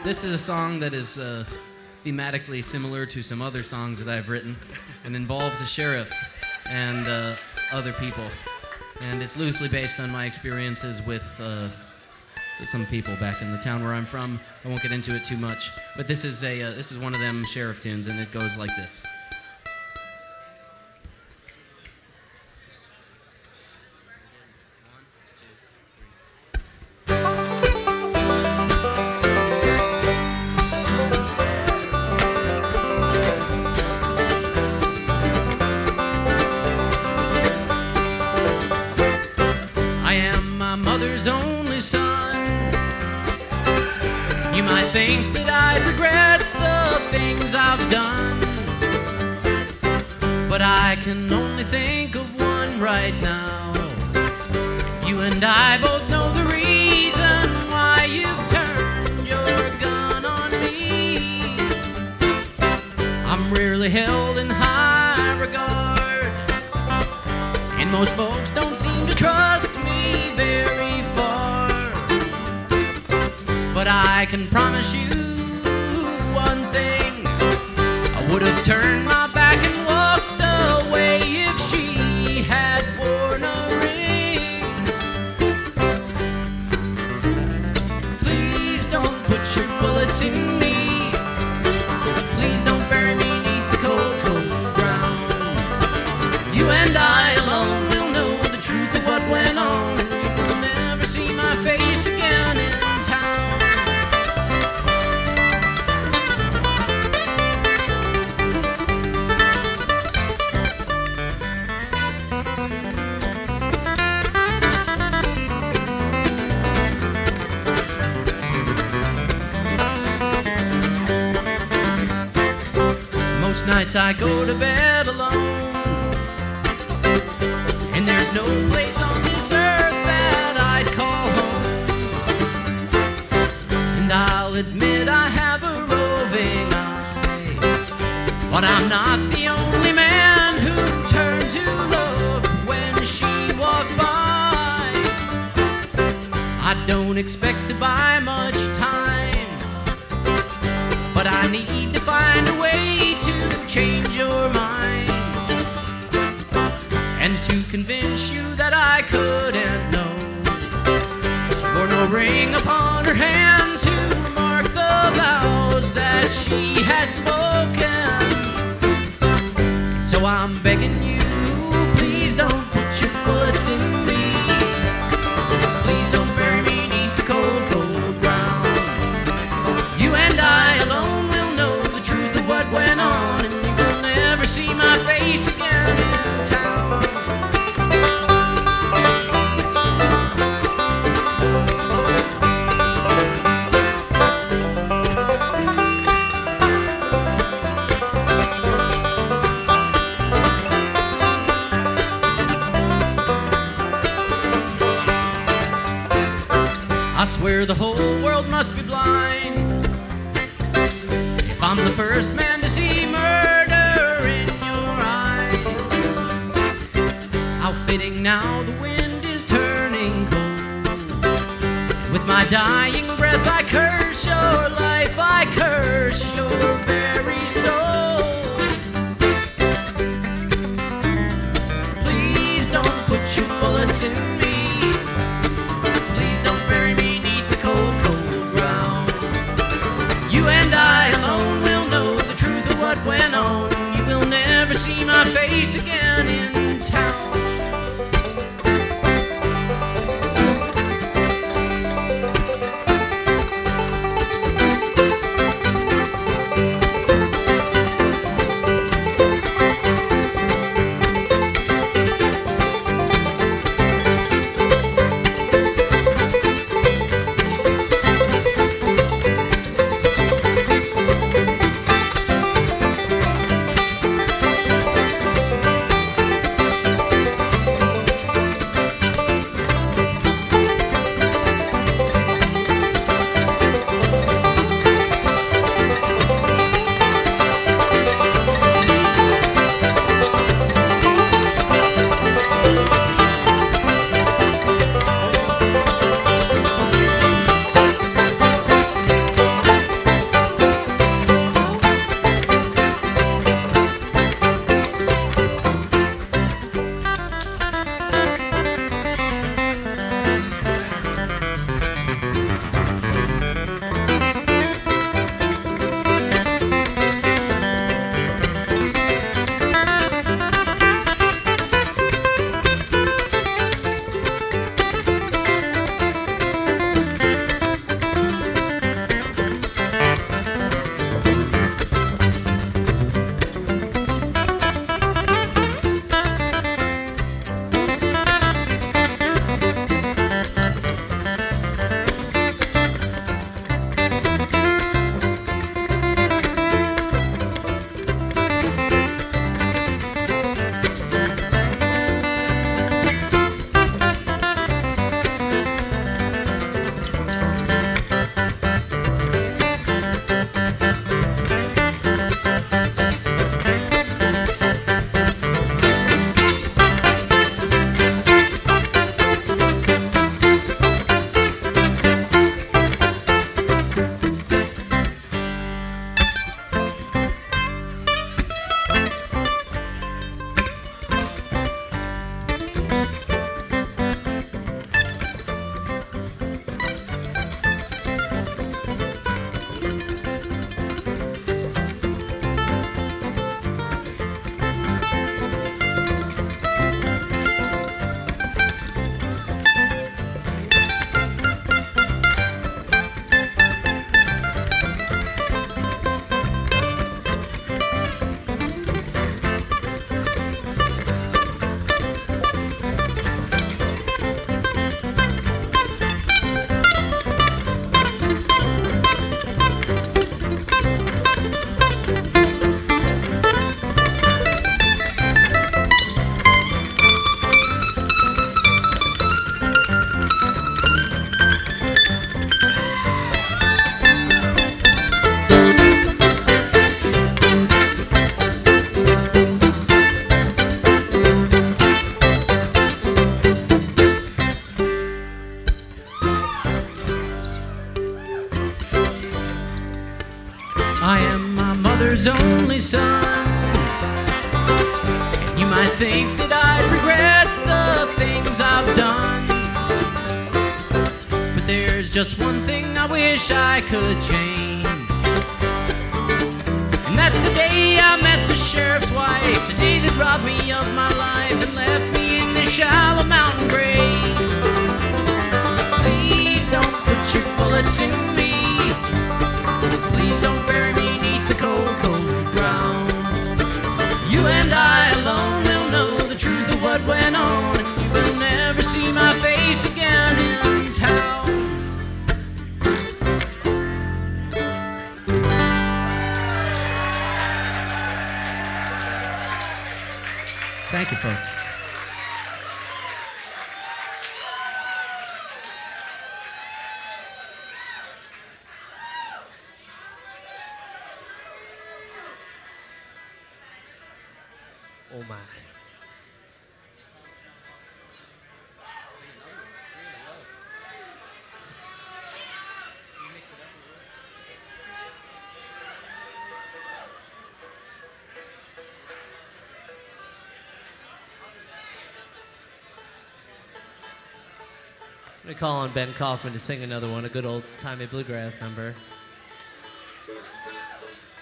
This is a song that is thematically similar to some other songs that I've written and involves a sheriff and other people. And it's loosely based on my experiences with some people back in the town where I'm from. I won't get into it too much, but this is one of them sheriff tunes, and it goes like this. I am my mother's only son. You might think that I'd regret the things I've done, but I can only think of one right now. You and I both know the reason why you've turned your gun on me. I'm rarely held in high regard, and most folks don't seem to trust me very far. But I can promise you one thing: I would have turned my back and walked away if she had worn a ring. Please don't put your bullets in me. Please don't bury me beneath the cold, cold ground. You and I alone will know the truth of what went on, and you will never see my face again in town. Most nights I go to bed alone, and there's no place on this earth that I'd call home. And I'll admit I have a roving eye, but I'm not the only man who turned to look when she walked by. I don't expect to buy much time, but I need to find a way to change your mind, and to convince you that I couldn't know. She wore no ring upon her hand to mark the vows that she had spoken. So I'm begging you, please don't put your bullets in me. Please don't bury me beneath the cold, cold ground. You and I alone will know the truth of what went on, and you will never see my face again in town. I swear the whole world must be blind if I'm the first man to see murder in your eyes. How fitting now the wind is turning cold. With my dying breath I curse your life, I curse your very soul. Please don't put your bullets in me. Please don't bury me beneath the cold, cold ground. You and I alone will know the truth of what went on. You will never see my face again in town. I am my mother's only son. And you might think that I'd regret the things I've done, but there's just one thing I wish I could change. And that's the day I met the sheriff's wife, the day that robbed me of my life and left me in this shallow mountain grave. Please don't put your bullets in me. Please don't bury me neath the cold, cold ground. You and I alone will know the truth of what went on, and you will never see my face again in town. Thank you, folks. Oh my. I'm going to call on Ben Kaufman to sing another one, a good old-timey bluegrass number.